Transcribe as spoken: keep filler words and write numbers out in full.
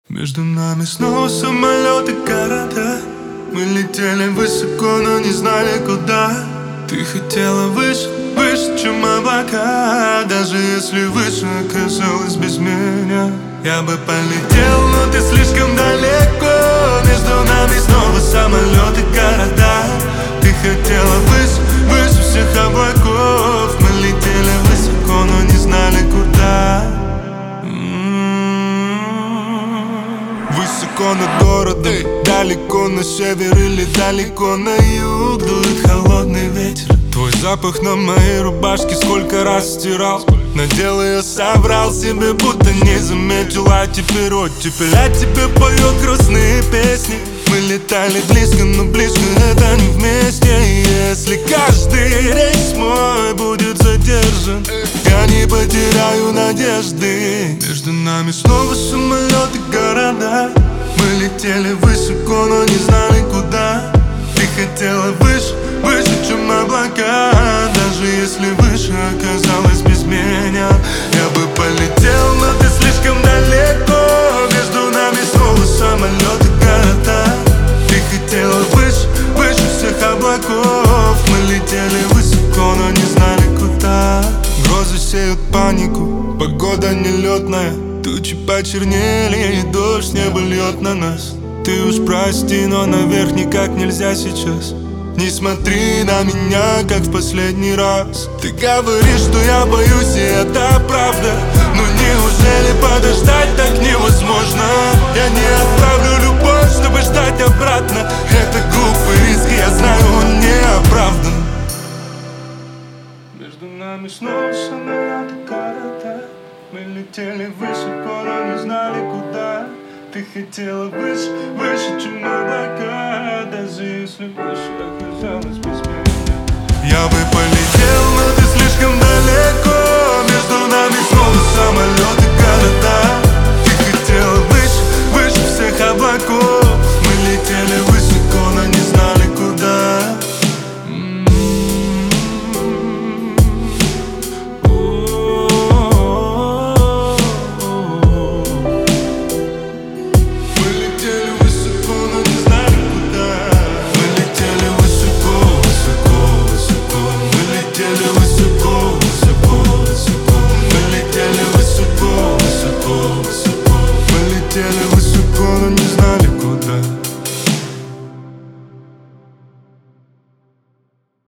Между нами снова самолеты, города. Мы летели высоко, но не знали куда. Ты хотела выше, выше, чем облака. Даже если выше оказалось без меня, я бы полетел, но ты слишком далеко. Между нами снова самолеты, города. Ты хотела выше, выше всех облаков. Мы летели высоко, но не знали куда. Высоко над городом, далеко на север или далеко на юг дует холодный ветер. Твой запах на моей рубашке сколько раз стирал. Надел ее, соврал себе, будто не заметил. А теперь оттепель, а тебе поет грустные песни. Мы летали близко, но близко это не вместе. Если каждый рейс мой будет задержан, я не потеряю надежды. Между нами снова самолеты, города. Мы летели высоко, но не знали куда. Ты хотела выше, выше, чем облака. Даже если выше оказалось без меня, я бы полетел, но ты слишком далеко. Между нами снова самолеты, города. Ты хотела выше, выше всех облаков. Мы летели высоко, но не знали куда. Грозы сеют панику, погода нелетная. Тучи почернели, и дождь с неба льет на нас. Ты уж прости, но наверх никак нельзя сейчас. Не смотри на меня, как в последний раз. Ты говоришь, что я боюсь, и это правда. Но неужели подождать так невозможно? Я не отправлю любовь, чтобы ждать обратно. Это глупый риск, я знаю, он не оправдан. Между нами снова самолеты, города. Мы летели высоко, но не знали куда. Ты хотела выше, выше, чем облака. Даже если выше оказалось